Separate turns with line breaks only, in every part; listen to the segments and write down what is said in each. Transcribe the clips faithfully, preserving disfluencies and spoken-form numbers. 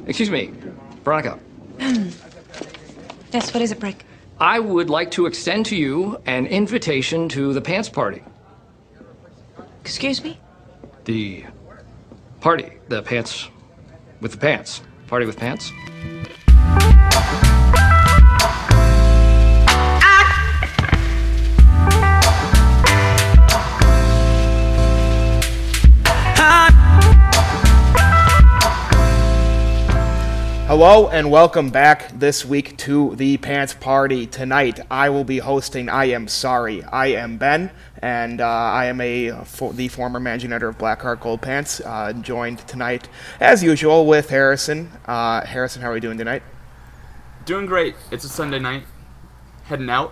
Excuse me, Veronica.
Yes, what is it, Brick?
I would like to extend to you an invitation to the pants party.
Excuse me?
The party. The pants with the pants. Party with pants.
Hello and welcome back this week to the Pants Party. Tonight I will be hosting I Am Sorry. I am Ben, and uh, I am a for, the former managing editor of Blackheart Gold Pants, uh, joined tonight, as usual, with Harrison. Uh, Harrison, how are we doing tonight?
Doing great. It's a Sunday night. Heading out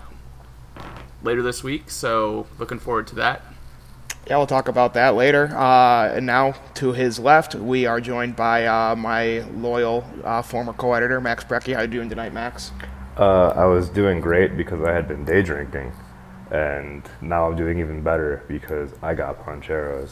later this week, so looking forward to that.
Yeah, we'll talk about that later. Uh, and now, to his left, we are joined by uh, my loyal uh, former co-editor, Max Brecky. How are you doing tonight, Max?
Uh, I was doing great because I had been day drinking, and now I'm doing even better because I got Poncheros.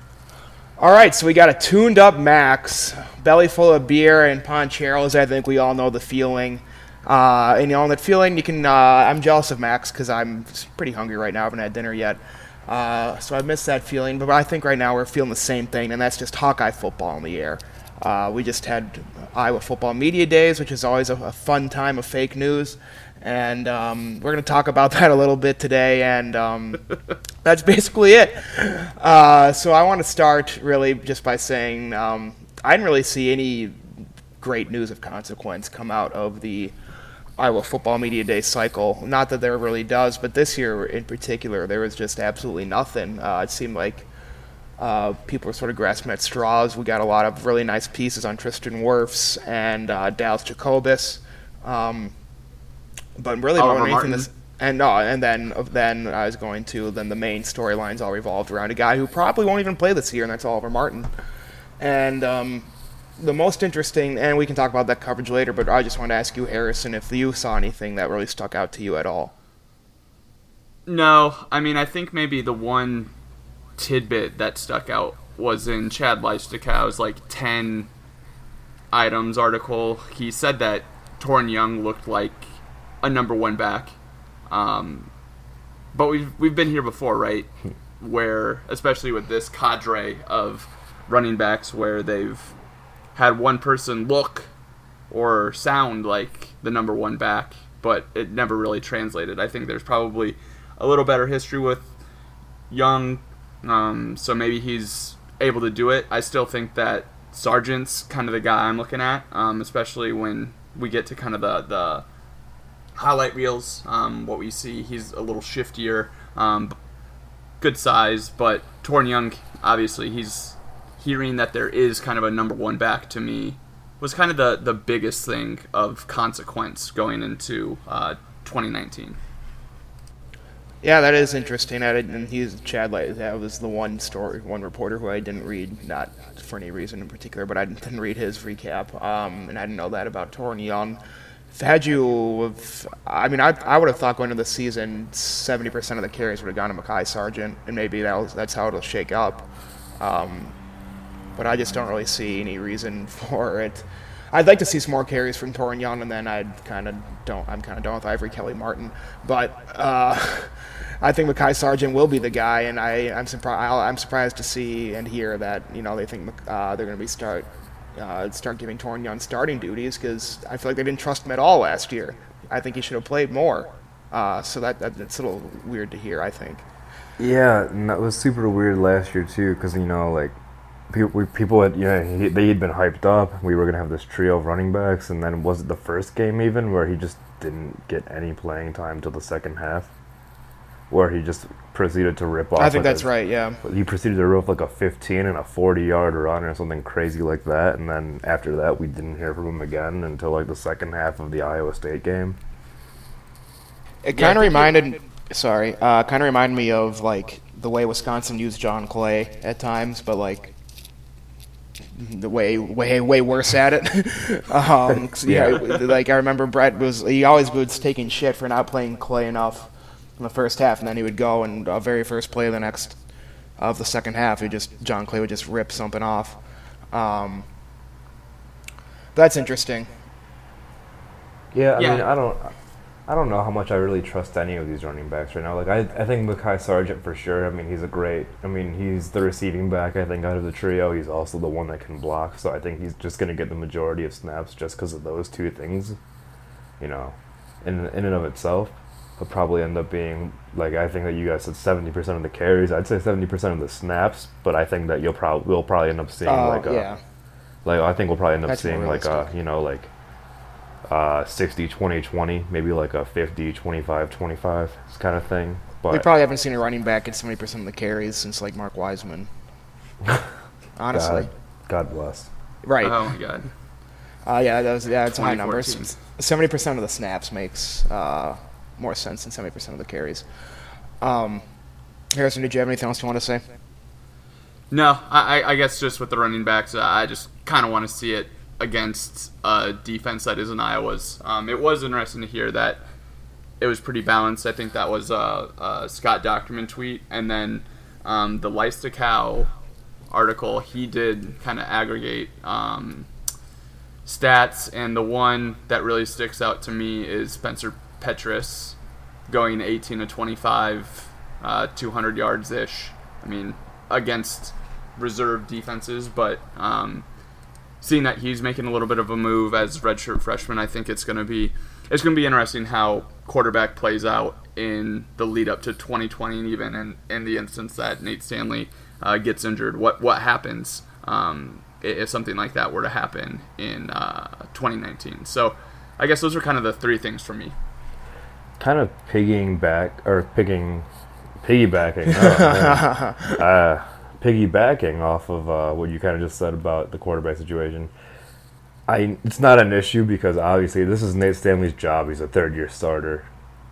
All right, so we got a tuned-up Max, belly full of beer and Poncheros. I think we all know the feeling. Uh, and, you know, that feeling, you can. Uh, I'm jealous of Max because I'm pretty hungry right now. I haven't had dinner yet. Uh, so I miss that feeling, but I think right now we're feeling the same thing, and that's just Hawkeye football in the air. Uh, we just had Iowa Football Media Days, which is always a, a fun time of fake news, and um, we're going to talk about that a little bit today, and um, that's basically it. Uh, so I want to start really just by saying um, I didn't really see any great news of consequence come out of the Iowa Football Media Day cycle. Not that there really does, but this year in particular, there was just absolutely nothing. Uh, it seemed like uh, people were sort of grasping at straws. We got a lot of really nice pieces on Tristan Wirfs and uh, Dallas Jacobus, um, but really more than anything, this, and no, and then then I was going to then the main storylines all revolved around a guy who probably won't even play this year, and that's Oliver Martin. And um, the most interesting, and we can talk about that coverage later, but I just want to ask you, Harrison, if you saw anything that really stuck out to you at all.
No, I mean, I think maybe the one tidbit that stuck out was in Chad Leistakow's like ten items article. He said that Toren Young looked like a number one back. Um, but we've, we've been here before, right? Where, especially with this cadre of running backs, where they've had one person look or sound like the number one back, but it never really translated. I think there's probably a little better history with Young, um, so maybe he's able to do it. I still think that Sargent's kind of the guy I'm looking at, um, especially when we get to kind of the, the highlight reels. Um, what we see, he's a little shiftier, um, good size, but Toren Young, obviously, he's hearing that there is kind of a number one back, to me, was kind of the, the biggest thing of consequence going into uh, twenty nineteen.
Yeah, that is interesting. I didn't, and he's Chad Light. That was the one story, one reporter who I didn't read, not for any reason in particular, but I didn't read his recap, um, and I didn't know that about Toren Young. Had you, I mean, I I would have thought going into the season, seventy percent of the carries would have gone to Mekhi Sargent, and maybe that was, that's how it'll shake up. Um, But I just don't really see any reason for it. I'd like to see some more carries from Toren Young, and then I'd kind of don't. I'm kind of done with Ivory Kelly Martin. But uh, I think Mekhi Sargent will be the guy, and I, I'm surprised. I'm surprised to see and hear that you know they think uh, they're going to be start uh, start giving Toren Young starting duties, because I feel like they didn't trust him at all last year. I think he should have played more. Uh, so that, that that's a little weird to hear, I think.
Yeah, and that was super weird last year too, because you know like. People, people had, you know, he, they had been hyped up. We were going to have this trio of running backs, and then was it the first game even where he just didn't get any playing time till the second half? Where he just proceeded to rip off.
I think
like
that's
a,
right, yeah.
He proceeded to rip like a fifteen and a forty-yard run or something crazy like that, and then after that we didn't hear from him again until like the second half of the Iowa State game.
It kind of yeah, reminded, it, sorry, uh, kind of reminded me of like the way Wisconsin used John Clay at times, but like the way way way worse at it. um, yeah, like I remember Brett was he always was taking shit for not playing Clay enough in the first half, and then he would go and uh, very first play of the next of the second half, he just John Clay would just rip something off. Um, That's interesting.
Yeah, I
Yeah.
mean, I don't, I don't know how much I really trust any of these running backs right now. Like, I, I think Mekhi Sargent for sure. I mean, he's a great. I mean, he's the receiving back. I think out of the trio, he's also the one that can block. So I think he's just going to get the majority of snaps just because of those two things. You know, in in and of itself, he'll probably end up being like I think that you guys said seventy percent of the carries. I'd say seventy percent of the snaps, but I think that you'll probably we'll probably end up seeing
Oh,
like a,
yeah.
like I think we'll probably end up
That's more
seeing like a
realistic.
you know like uh sixty twenty twenty, maybe like a fifty twenty-five twenty-five kind of thing. But
We probably haven't seen a running back get seventy percent of the carries since, like, Mark Wiseman. Honestly.
God, God bless.
Right.
Oh my god.
Uh, yeah, that was, yeah, it's a high number.
twenty fourteen.
seventy percent of the snaps makes uh, more sense than seventy percent of the carries. Um, Harrison, did you have anything else you want to say?
No, I, I- I guess just with the running backs, uh, I just kind of want to see it against a defense that isn't Iowa's. Um, it was interesting to hear that it was pretty balanced. I think that was a, a Scott Docterman tweet. And then um, the Lice to Cow article, he did kind of aggregate um, stats. And the one that really sticks out to me is Spencer Petras going eighteen to twenty-five, uh, two hundred yards-ish. I mean, against reserve defenses, but um, seeing that he's making a little bit of a move as redshirt freshman, I think it's going to be it's going to be interesting how quarterback plays out in the lead up to twenty twenty, and even in, in the instance that Nate Stanley uh, gets injured. What what happens um, if something like that were to happen in uh, twenty nineteen? So I guess those are kind of the three things for me.
Kind of pigging back or pigging, piggybacking, oh, man. uh, piggybacking off of uh, what you kind of just said about the quarterback situation. I it's not an issue because obviously this is Nate Stanley's job. He's a third-year starter.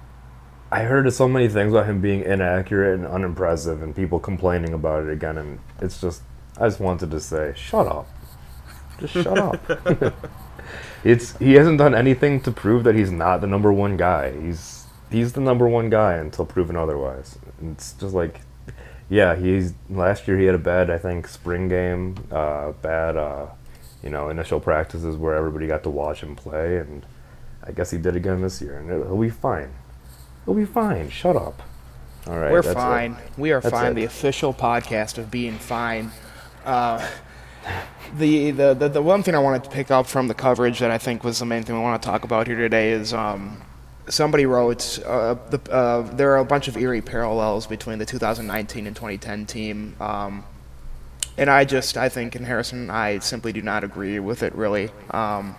I heard so many things about him being inaccurate and unimpressive, and people complaining about it again. And it's just, I just wanted to say, shut up, just shut up. It's he hasn't done anything to prove that he's not the number one guy. He's he's the number one guy until proven otherwise. And it's just like, yeah, he's last year he had a bad I think spring game, uh, bad uh, you know initial practices where everybody got to watch him play, and I guess he did again this year, and he'll be fine. He'll be fine. Shut up. All right,
We're
that's
fine.
it.
We are
That's
fine.
it.
The official podcast of being fine. Uh, the, the the the one thing I wanted to pick up from the coverage that I think was the main thing we want to talk about here today is um, somebody wrote uh, the, uh, there are a bunch of eerie parallels between the two thousand nineteen and twenty ten team. Um, and I just I think in Harrison I simply do not agree with it really. Um,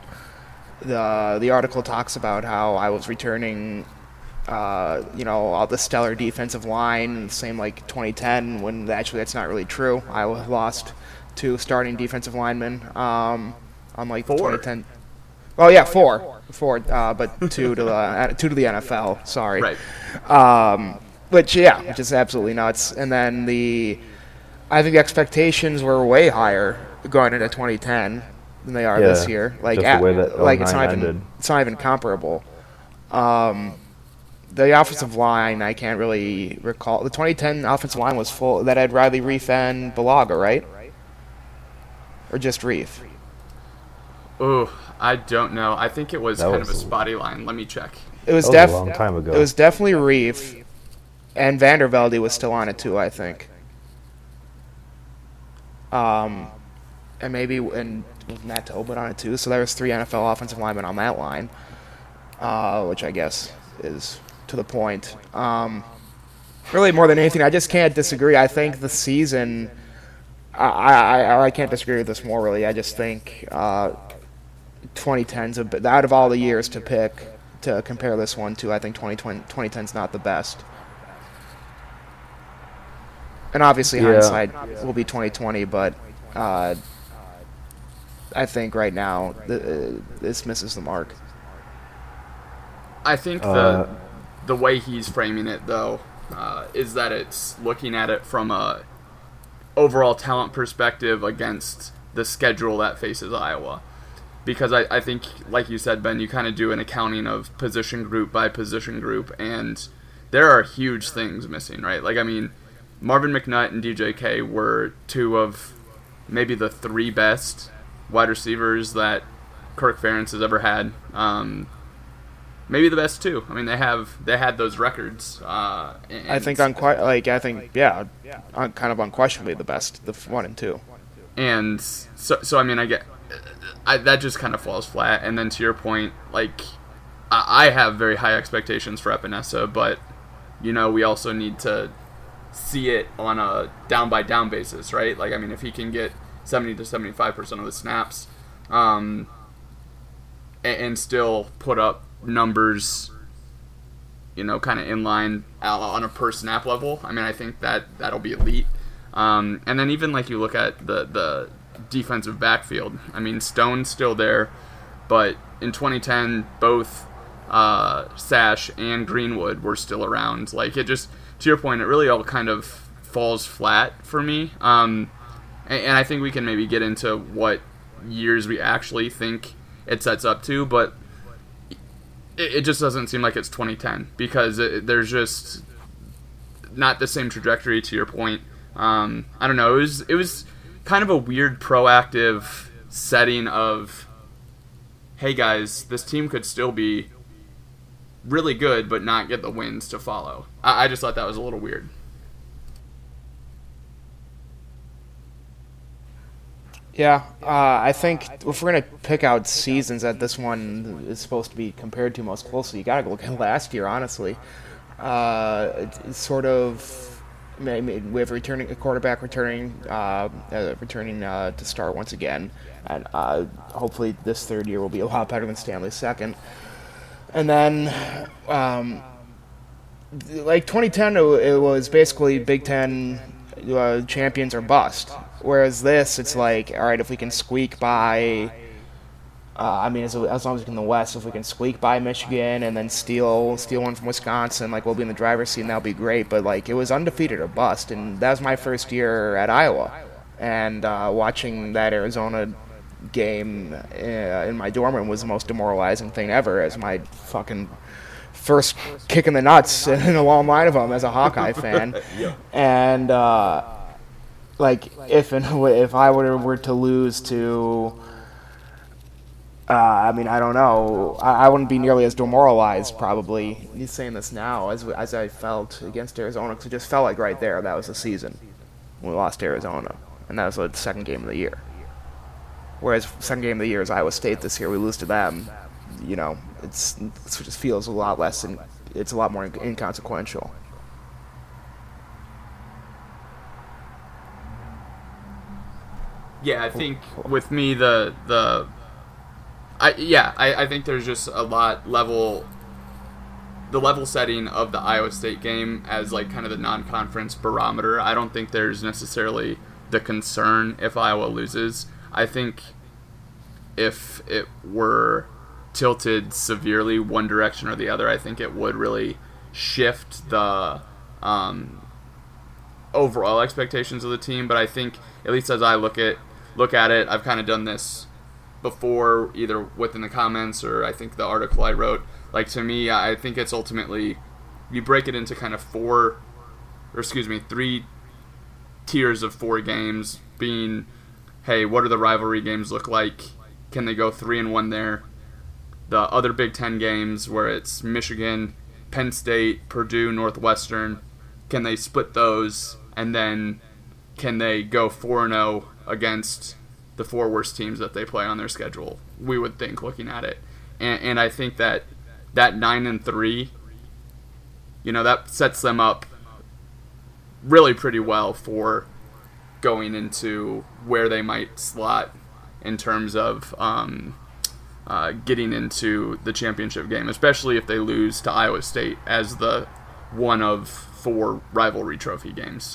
the the article talks about how I was returning. Uh, you know, all the stellar defensive line, same like twenty ten, when actually that's not really true. I lost two starting defensive linemen, um, unlike the
Four.
twenty ten. Oh yeah, four, four, uh, but two to the two to the N F L. Sorry,
Right.
um, which yeah, which is absolutely nuts. And then the, I think the expectations were way higher going into twenty ten than they are
Yeah,
this year. Like,
just the
at,
way that
like it's
oh
not
nine
even
ended.
it's not even comparable. Um, the offensive line, I can't really recall. The twenty ten offensive line was full. That had Riley Reef and Balaga, right? Or just Reef?
Ooh, I don't know. I think it was
That
kind
was
of a
a-
spotty line. Let me check.
It was,
That was
def-
a long time ago.
It was definitely Reef, and Vandervelde was still on it too, I think. Um, and maybe and Matt Tobin on it too. So there was three N F L offensive linemen on that line, uh, which I guess is to the point. Um, really, more than anything, I just can't disagree. I think the season. I, I, I can't disagree with this more, really. I just think uh, twenty ten's a bit, out of all the years to pick to compare this one to, I think twenty ten's not the best. And obviously
Yeah.
hindsight will be twenty twenty, but uh, I think right now th- uh, this misses the mark.
I think the
Uh,
the way he's framing it, though, uh, is that it's looking at it from a overall talent perspective against the schedule that faces Iowa. Because I, I think, like you said, Ben, you kind of do an accounting of position group by position group, and there are huge things missing, right? Like, I mean, Marvin McNutt and D J K were two of maybe the three best wide receivers that Kirk Ferentz has ever had. Um, maybe the best too. I mean, they have they had those records. Uh, and
I think unque- like I think yeah, un- kind of unquestionably the best, the f- one and two.
And so so I mean, I get I, that just kind of falls flat. And then to your point, like I, I have very high expectations for Epinesa, but you know we also need to see it on a down by down basis, right? Like I mean, if he can get seventy to seventy-five percent of the snaps, um, and, and still put up numbers, you know, kind of in line on a per snap level. I mean, I think that that'll be elite. Um, and then even like you look at the the defensive backfield. I mean, Stone's still there, but in twenty ten, both uh, Sash and Greenwood were still around. Like it just, to your point, it really all kind of falls flat for me. Um, and, and I think we can maybe get into what years we actually think it sets up to, but it just doesn't seem like it's twenty ten because it, there's just not the same trajectory. To your point, um, I don't know. It was it was kind of a weird proactive setting of, hey guys, this team could still be really good but not get the wins to follow. I, I just thought that was a little weird.
Yeah, uh, I think if we're going to pick out seasons that this one is supposed to be compared to most closely, you got to look at last year, honestly. Uh, it, it's sort of, we have a returning a quarterback returning, uh, uh, returning uh, to start once again, and uh, hopefully this third year will be a lot better than Stanley's second. And then, um, like twenty ten, it, it was basically Big Ten uh, champions or bust. Whereas this, it's like, all right, if we can squeak by, uh, I mean, as, as long as we can in the West, if we can squeak by Michigan and then steal steal one from Wisconsin, like we'll be in the driver's seat and that'll be great. But like, it was undefeated or bust, and that was my first year at Iowa, and uh, watching that Arizona game uh, in my dorm room was the most demoralizing thing ever, as my fucking first kick in the nuts in a long line of them as a Hawkeye fan, yeah. and. Uh, Like if and if I were were to lose to, uh, I mean I don't know, I, I wouldn't be nearly as demoralized probably. He's saying this now as as I felt against Arizona, because it just felt like right there that was the season when we lost to Arizona, and that was the second game of the year. Whereas second game of the year is Iowa State this year. We lose to them, you know, it's it just feels a lot less and it's a lot more inconsequential.
Yeah, I think with me the the I yeah, I, I think there's just a lot level the level setting of the Iowa State game as like kind of the non-conference barometer. I don't think there's necessarily the concern if Iowa loses. I think if it were tilted severely one direction or the other, I think it would really shift the um, overall expectations of the team. But I think, at least as I look at look at it, I've kind of done this before, either within the comments or I think the article I wrote. Like, to me, I think it's ultimately, you break it into kind of four, or excuse me, three tiers of four games, being, hey, what do the rivalry games look like? Can they go three and one there? The other Big Ten games where it's Michigan, Penn State, Purdue, Northwestern, can they split those? And then can they go four and oh against the four worst teams that they play on their schedule? We would think, looking at it. And, and I think that that nine and three, you know, that sets them up really pretty well for going into where they might slot in terms of um, uh, getting into the championship game, especially if they lose to Iowa State as the one of four rivalry trophy games.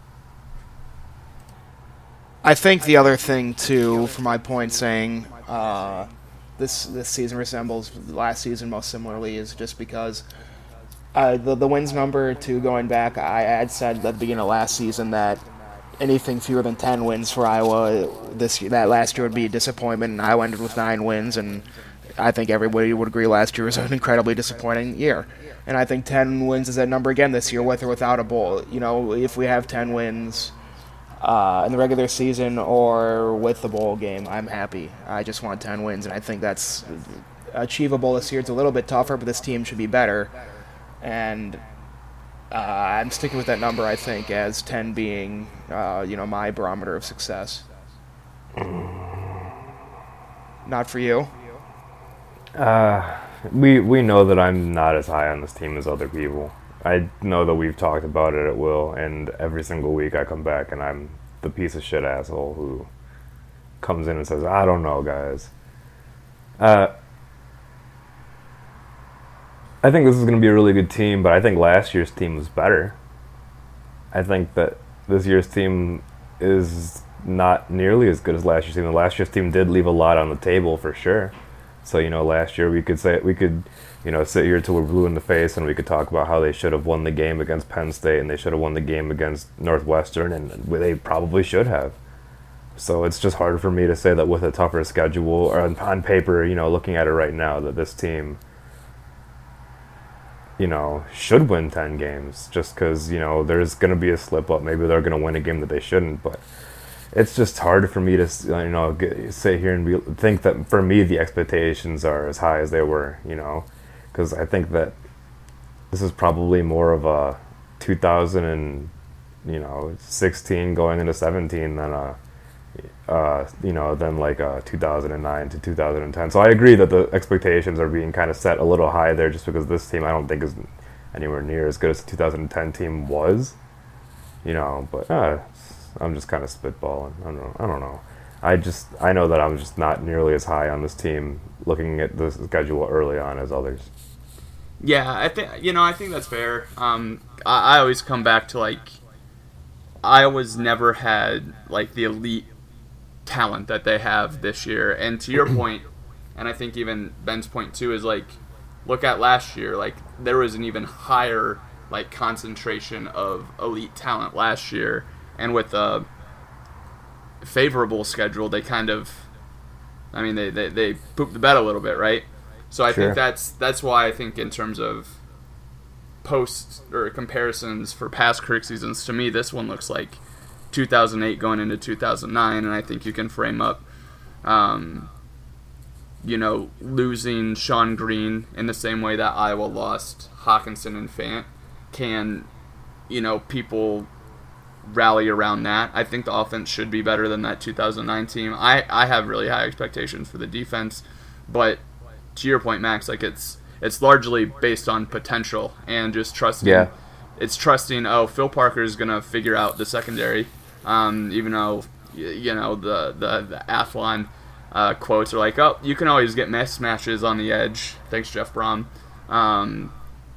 I think the other thing, too, for my point saying uh, this this season resembles last season most similarly, is just because uh, the, the wins number, to going back, I had said at the beginning of last season that anything fewer than ten wins for Iowa this year, that last year would be a disappointment, and Iowa ended with nine wins, and I think everybody would agree last year was an incredibly disappointing year. And I think ten wins is that number again this year, with or without a bowl. You know, if we have ten wins, uh, in the regular season or with the bowl game, I'm happy. I just want ten wins, and I think that's achievable this year. It's a little bit tougher, but this team should be better. And uh, I'm sticking with that number, I think, as ten being, uh, you know, my barometer of success. Not for you?
Uh, we we know that I'm not as high on this team as other people. I know that we've talked about it at will, and every single week I come back and I'm the piece of shit asshole who comes in and says, I don't know, guys. Uh, I think this is going to be a really good team, but I think last year's team was better. I think that this year's team is not nearly as good as last year's team. The last year's team did leave a lot on the table for sure. So, you know, last year we could say we could, you know, sit here till we're blue in the face and we could talk about how they should have won the game against Penn State and they should have won the game against Northwestern, and they probably should have. So it's just hard for me to say that with a tougher schedule or on, on paper, you know, looking at it right now, that this team, you know, should win ten games just because, you know, there's going to be a slip up. Maybe they're going to win a game that they shouldn't, but it's just hard for me to, you know, get, sit here and be, think that for me the expectations are as high as they were, you know, because I think that this is probably more of a two thousand sixteen going into seventeen than a, uh, you know, than like a two thousand nine to two thousand ten. So I agree that the expectations are being kind of set a little high there, just because this team I don't think is anywhere near as good as the two thousand ten team was, you know, but. Uh, I'm just kind of spitballing. I don't know. I don't know. I just I know that I'm just not nearly as high on this team looking at the schedule early on as others.
Yeah, I think you know I think that's fair. Um, I, I always come back to like Iowa's never had like the elite talent that they have this year, and to your point, and I think even Ben's point too is like look at last year. Like there was an even higher like concentration of elite talent last year. And with a favorable schedule, they kind of, I mean, they, they, they pooped the bed a little bit, right? So I
Sure.
think that's that's why I think in terms of post or comparisons for past cricket seasons, to me, this one looks like two thousand eight going into two thousand nine, and I think you can frame up, um, you know, losing Sean Green in the same way that Iowa lost Hawkinson and Fant. Can, you know, people rally around that? I think the offense should be better than that two thousand nine team. I, I have really high expectations for the defense, but to your point, Max, like it's it's largely based on potential and just trusting.
Yeah.
It's trusting. Oh, Phil Parker is gonna figure out the secondary. Um, even though you know the the the Athlon uh, quotes are like, oh, you can always get mismatches on the edge. Thanks, Jeff Brom. Um,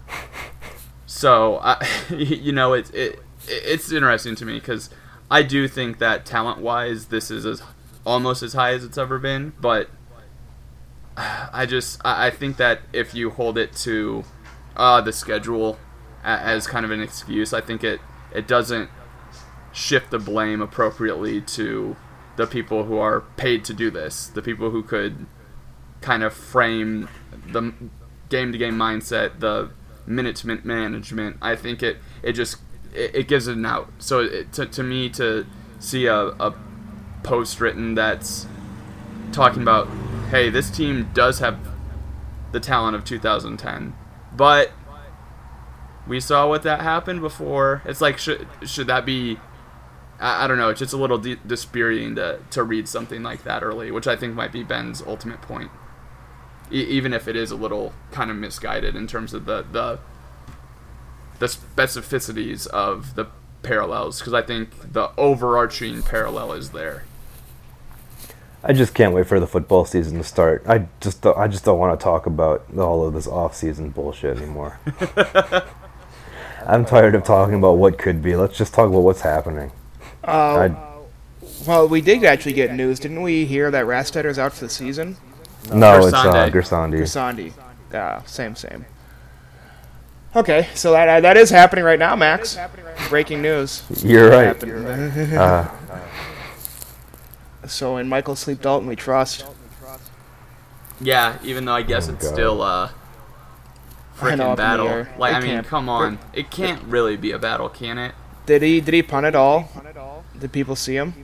so I, you know it's it. It's interesting to me because I do think that talent-wise, this is as almost as high as it's ever been. But I just I think that if you hold it to uh, the schedule as kind of an excuse, I think it it doesn't shift the blame appropriately to the people who are paid to do this, the people who could kind of frame the game-to-game mindset, the minute-to-minute management. I think it it just It, it gives it an out. So it, to, to me, to see a, a post written that's talking about, hey, this team does have the talent of two thousand ten, but we saw what that happened before. It's like, should should that be, I, I don't know, it's just a little de- dispiriting to, to read something like that early, which I think might be Ben's ultimate point, e- even if it is a little kind of misguided in terms of the, the the specificities of the parallels, because I think the overarching parallel is there.
I just can't wait for the football season to start. I just don't, I just don't want to talk about all of this off-season bullshit anymore. I'm tired of talking about what could be. Let's just talk about what's happening.
Uh, well, we did actually get news. Didn't we hear that Rastetter's out for the season?
No, it's uh,
Gersandi.
Gersandi.
Gersandi. Yeah, same, same. Okay, so that that is happening right now, Max. Breaking news.
You're right. uh,
so in Michael Sleep Dalton, we trust.
Yeah, even though I guess
Oh,
it's
God.
still a
I know,
freaking
up in the
battle.
air.
Like,
It
I mean,
can't-
come on. It can't really be a battle, can it?
Did he did he punt at all? Did people see him?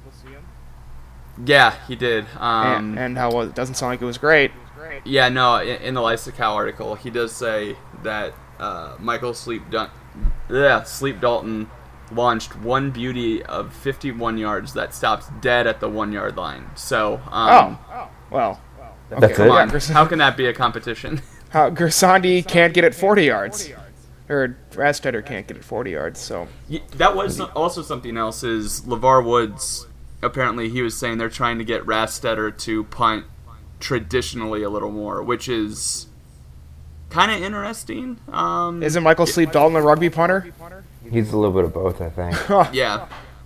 Yeah, he did. Um,
and, and how was it? Doesn't sound like it was great.
Yeah, no, in, in the Lysicow article, he does say that uh, Michael Sleep, Dun- yeah, Sleep Dalton launched one beauty of fifty-one yards that stops dead at the one-yard line. So, um,
oh, well. Okay.
That's
come
it?
on.
Yeah,
How can that be a competition?
How Gersandi can't get it forty yards. Or Rastetter can't get it forty yards, so.
Yeah, that was also something else, is LeVar Woods, apparently he was saying they're trying to get Rastetter to punt traditionally a little more, which is kind of interesting. Um,
Isn't Michael Sleep Dalton a rugby punter?
He's a little bit of both, I think.
yeah.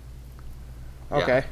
Okay.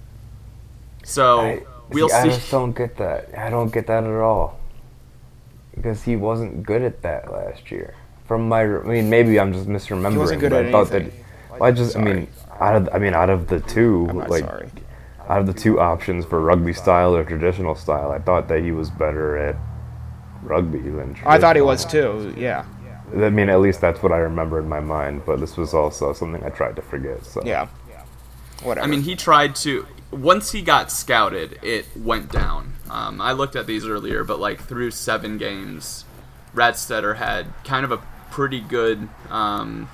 So,
I,
we'll
see, I
see.
just don't get that. I don't get that at all. Because he wasn't good at that last year. From my, I mean, maybe I'm just misremembering.
He wasn't good
but
at
I thought
anything.
that. Well, I just, I mean, out of, I mean, out of the two,
I'm not
like,
sorry.
out of the two options for rugby style or traditional style, I thought that he was better at rugby than traditional.
I thought he was too, yeah.
I mean, at least that's what I remember in my mind. But this was also something I tried to forget. So
Yeah. Whatever.
I mean, he tried to. Once he got scouted, it went down. Um, I looked at these earlier, but like through seven games, Radstetter had kind of a pretty good um,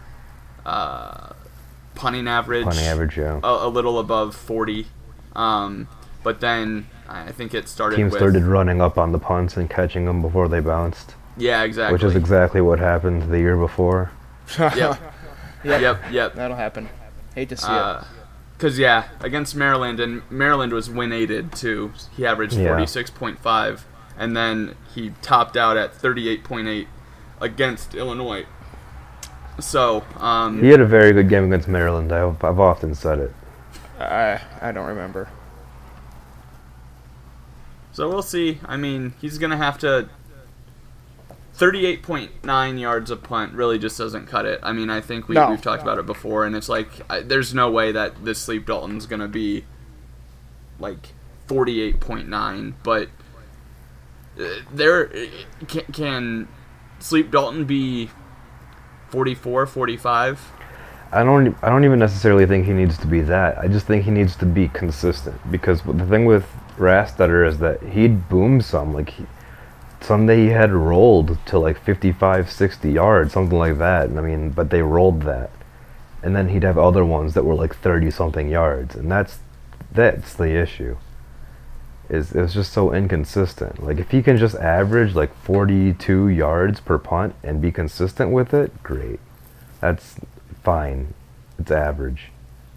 uh, punting average.
punting average, yeah.
A, a little above forty. Um, but then I think it started
Teams
with.
started running up on the punts and catching them before they bounced,
Yeah, exactly.
which is exactly what happened the year before.
Yep.
Yep.
Yep, yep.
That'll happen. Hate to see
Because, yeah, against Maryland, and Maryland was win-aided, too. He averaged
Yeah.
forty-six point five, and then he topped out at thirty-eight point eight against Illinois. So, um,
He had a very good game against Maryland. I've, I've often said it.
it. I I don't remember.
so we'll see. I mean, he's going to have to... thirty-eight point nine yards a punt really just doesn't cut it. I mean, I think we,
No.
we've talked about it before, and it's like, I, there's no way that this Sleep Dalton's going to be, like, forty-eight point nine, but uh, there, can, can Sleep Dalton be forty-four, forty-five?
I don't. I don't even necessarily think he needs to be that. I just think he needs to be consistent. Because the thing with Rastetter is that he'd boom some. Like he, Sunday he had rolled to like fifty-five, sixty yards, something like that. I mean, but they rolled that, and then he'd have other ones that were like thirty something yards, and that's that's the issue. Is it was just so inconsistent. Like if he can just average like forty-two yards per punt and be consistent with it, great. That's fine. It's average.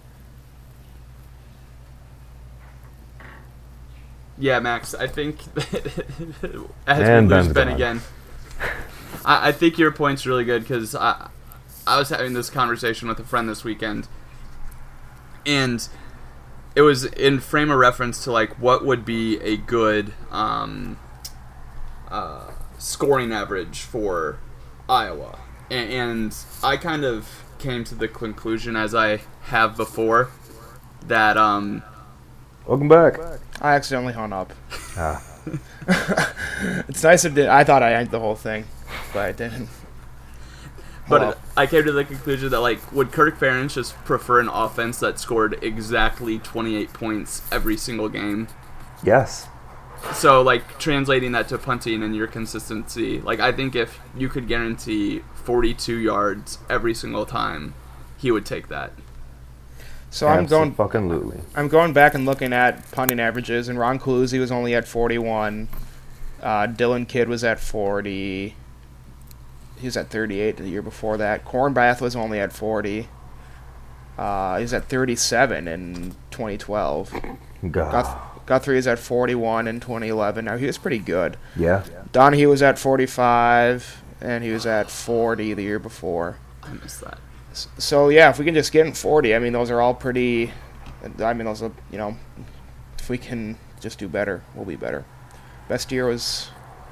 Yeah, Max, I think, as
And
we lose
Ben's
Ben
gone.
again, I, I think your point's really good, because I, I was having this conversation with a friend this weekend, and it was in frame of reference to, like, what would be a good um, uh, scoring average for Iowa. And, and I kind of came to the conclusion, as I have before, that... Um,
Welcome back.
I accidentally hung up.
Ah.
It's nice it did. I thought I ended the whole thing, but I didn't.
But
Well,
I came to the conclusion that, like, would Kirk Ferentz just prefer an offense that scored exactly twenty-eight points every single game?
Yes.
So, like, translating that to punting and your consistency, like, I think if you could guarantee forty-two yards every single time, he would take that.
so I'm going.
fucking lutely.
I'm going back and looking at punting averages, and Ron Coluzzi was only at forty-one. Uh, Dylan Kidd was at forty. He was at thirty-eight the year before that. Cornbath was only at forty. Uh, he was at thirty-seven in twenty twelve.
God.
Guth- Guthrie is at forty-one in twenty eleven. Now, he was pretty good.
Yeah.
Donahue was at forty-five, and he was at forty the year before.
I missed that.
S- So, yeah, if we can just get in forty, I mean, those are all pretty... I mean, those are, you know, if we can just do better, we'll be better. Best year was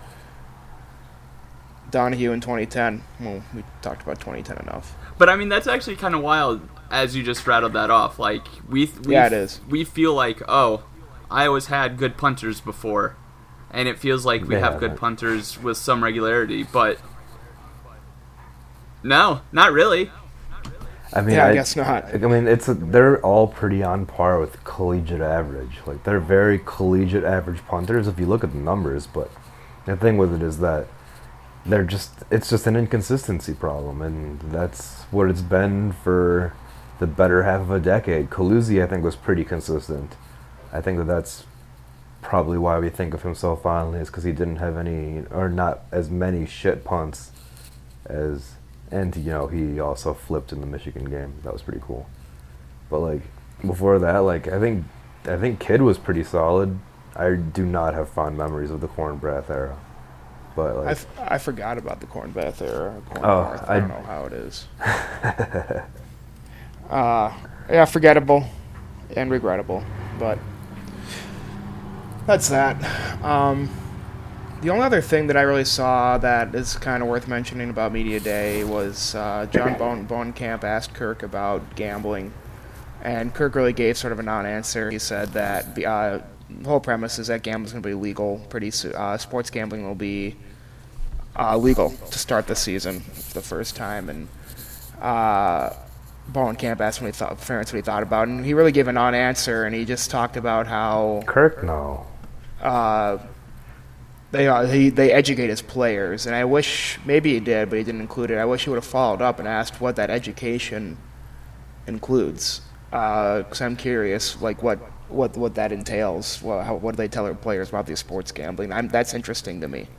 Donahue in twenty ten. Well, we talked about twenty ten enough.
But, I mean, that's actually kind of wild, as you just rattled that off. Like, we, we
Yeah, it is.
We feel like, oh, Iowa's had good punters before, and it feels like we
They
have
haven't.
good punters with some regularity, but no, not really.
I mean,
Yeah, I guess not.
I mean, it's a, they're all pretty on par with collegiate average. Like they're very collegiate average punters if you look at the numbers. But the thing with it is that they're just it's just an inconsistency problem, and that's what it's been for the better half of a decade. Calusi, I think, was pretty consistent. I think that that's probably why we think of him so fondly, is because he didn't have any or not as many shit punts as. And, you know, he also flipped in the Michigan game. That was pretty cool. But, like, before that, like, I think I think Kidd was pretty solid. I do not have fond memories of the Cornbrath era. But, like...
I, f- I forgot about the Cornbrath era. Cornbrath,
Oh,
I don't
I-
know how it is. uh, yeah, forgettable and regrettable. But that's that. Um... The only other thing that I really saw that is kind of worth mentioning about Media Day was uh, John Bone- Bohnenkamp asked Kirk about gambling, and Kirk really gave sort of a non-answer. He said that the, uh, the whole premise is that gambling is going to be legal pretty soon. Uh, sports gambling will be uh, legal to start the season for the first time, and uh, Bohnenkamp asked what he thought, Ferentz what he thought about it, and he really gave a non-answer, and he just talked about how...
Kirk, no.
Uh, They uh, he they educate his players, and I wish maybe he did, but he didn't include it. I wish he would have followed up and asked what that education includes, because I'm curious, like what, what, what that entails. Well, how, what do they tell their players about these sports gambling? I'm, that's interesting to me.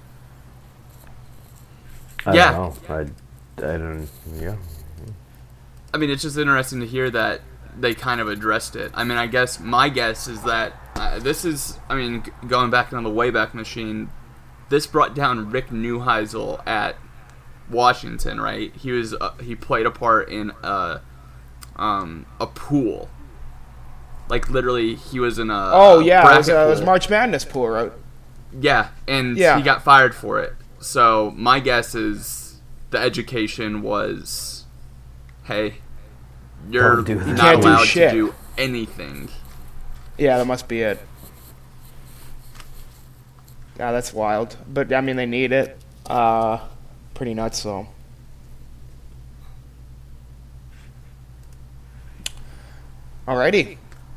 I
Yeah.
don't know. I, I don't... Yeah.
I mean, it's just interesting to hear that they kind of addressed it. I mean, I guess my guess is that uh, this is, I mean, g- going back on the Wayback Machine, this brought down Rick Neuheisel at Washington, right? He was uh, he played a part in a um, a pool, like literally he was in a
Oh
a
yeah, it was,
bracket
uh, it was
pool.
March Madness pool, right?
Yeah, and
Yeah.
he got fired for it. So my guess is the education was, hey, you're
Don't do that. You
not
can't do
allowed
shit.
to do anything.
Yeah, that must be it. Yeah, that's wild. But I mean, they need it. Uh, pretty nuts, though. Alrighty.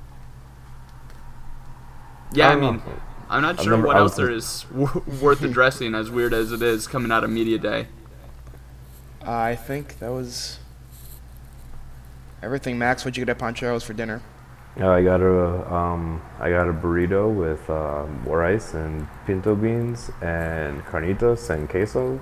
Yeah,
I
I,
don't
mean,
know.
I'm not
I've
sure
never-
what
I
else
was
there is w- worth addressing, as weird as it is coming out of Media Day.
I think that was everything. Max, what'd you get at Pancheros for dinner?
Uh, I got a um, I got a burrito with um, rice and pinto beans and carnitas and queso.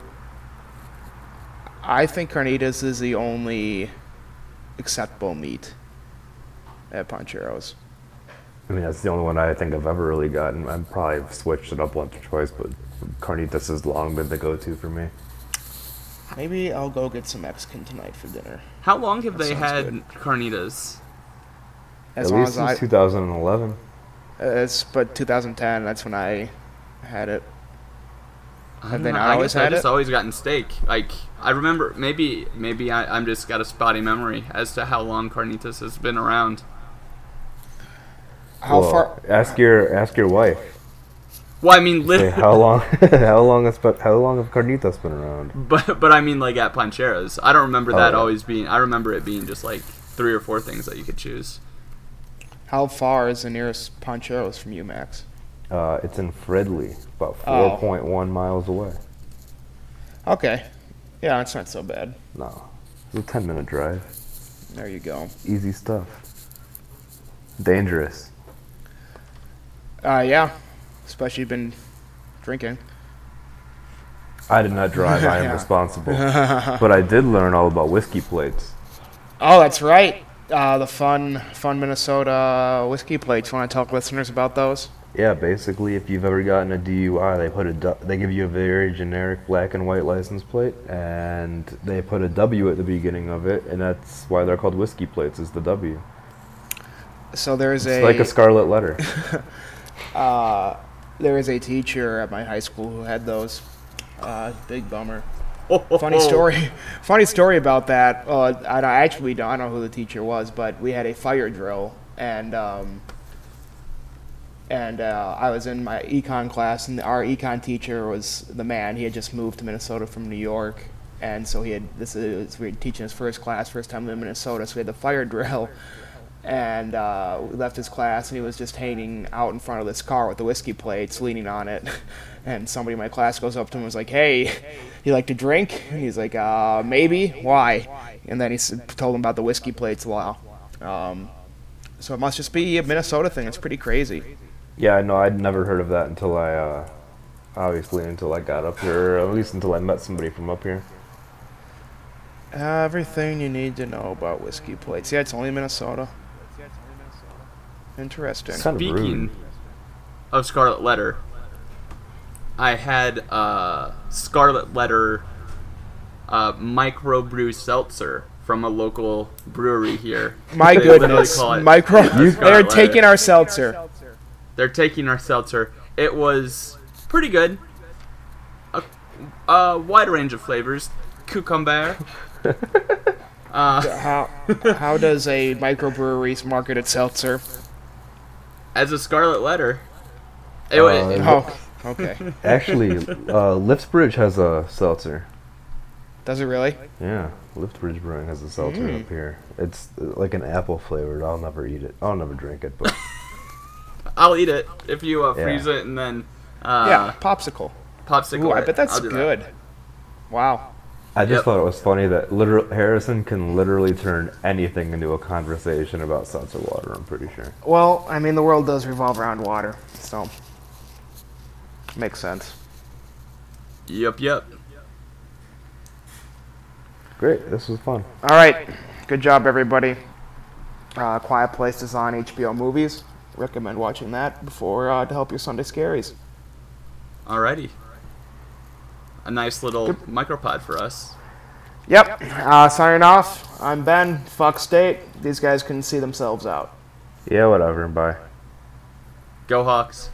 I think carnitas is the only acceptable meat at Pancheros.
I mean, that's the only one I think I've ever really gotten. I've probably switched it up once or twice, but carnitas has long been the go-to for me.
Maybe I'll go get some Mexican tonight for dinner.
How long have
That
they
sounds
had
good.
carnitas?
As
At
long
least
as I,
since two thousand eleven.
uh, it's but two thousand ten. That's when I had it.
I
Have
don't
they
know,
not
I
always
guess I
had
just
it?
always gotten steak. Like I remember, maybe maybe I, I'm just got a spotty memory as to how long carnitas has been around.
How
Well,
far?
Ask your ask your wife.
Well, I mean,
Hey,
literally,
how long? how long has but how long have carnitas been around?
but but I mean, like at Pancheros, I don't remember
Oh,
that
yeah.
always being. I remember it being just like three or four things that you could choose.
How far is the nearest Pancheros from you, Max?
Uh, it's in Fridley, about
Oh.
four point one miles away.
Okay. Yeah, it's not so bad.
No, it's a ten minute drive.
There you go.
Easy stuff. Dangerous.
Uh, yeah. Especially you've been drinking.
I did not drive. I am
Yeah.
responsible. But I did learn all about whiskey plates.
Oh, that's right. Uh, the fun, fun Minnesota whiskey plates. Want to talk listeners about those?
Yeah, basically, if you've ever gotten a D U I, they put a du- they give you a very generic black and white license plate, and they put a W at the beginning of it, and that's why they're called whiskey plates. Is the W?
So there's
It's
a
like a scarlet letter.
uh, there is a teacher at my high school who had those. Uh, big bummer. Funny story. Funny story about that. Uh, I, don't- I actually don't, I don't know who the teacher was, but we had a fire drill, and um, and uh, I was in my econ class, and our econ teacher was the man. He had just moved to Minnesota from New York, and so he had this is we were teaching his first class, first time in Minnesota, so we had the fire drill, and uh, we left his class, and he was just hanging out in front of this car with the whiskey plates, leaning on it, and somebody in my class goes up to him and was like, "Hey, you like to drink?" And he's like, uh, "Maybe. Why?" And then he s- told him about the whiskey plates. Wow. Um, so it must just be a Minnesota thing. It's pretty crazy.
Yeah, no, I'd never heard of that until I, uh, obviously, until I got up here, or at least until I met somebody from up here.
Everything you need to know about whiskey plates. Yeah, it's only Minnesota. Interesting.
It's kind of
Speaking
rude.
of Scarlet Letter, I had uh, Scarlet Letter uh, microbrew seltzer from a local brewery here.
My
They literally
goodness.
call it
Micro.
Scarlet
They're
Letter.
taking our seltzer.
They're taking our seltzer. It was pretty good. A, a wide range of flavors. Cucumber. uh,
How how does a microbrewery market its seltzer?
as a Scarlet Letter. It,
Uh,
it,
Oh, okay.
Actually, uh, Liftsbridge has a seltzer.
Does it really?
Yeah, Liftbridge Brewing has a seltzer
Mm.
up here. It's uh, like an apple flavored. I'll never eat it. I'll never drink it, but
I'll eat it if you uh,
Yeah.
freeze it and then uh,
Yeah, popsicle.
popsicle
Ooh, I
it.
bet that's
I'll do that.
good. Wow.
I just
Yep.
thought it was funny that literal Harrison can literally turn anything into a conversation about seltzer water. I'm pretty sure.
Well, I mean, the world does revolve around water, so makes sense.
Yep, yep.
Great, this was fun.
All right, good job, everybody. Uh, Quiet Place is on H B O Movies. Recommend watching that before uh, to help your Sunday scaries.
Alrighty. A nice little micropod for us.
Yep. Uh, signing off. I'm Ben. Fuck State. These guys can see themselves out.
Yeah, whatever. Bye.
Go Hawks.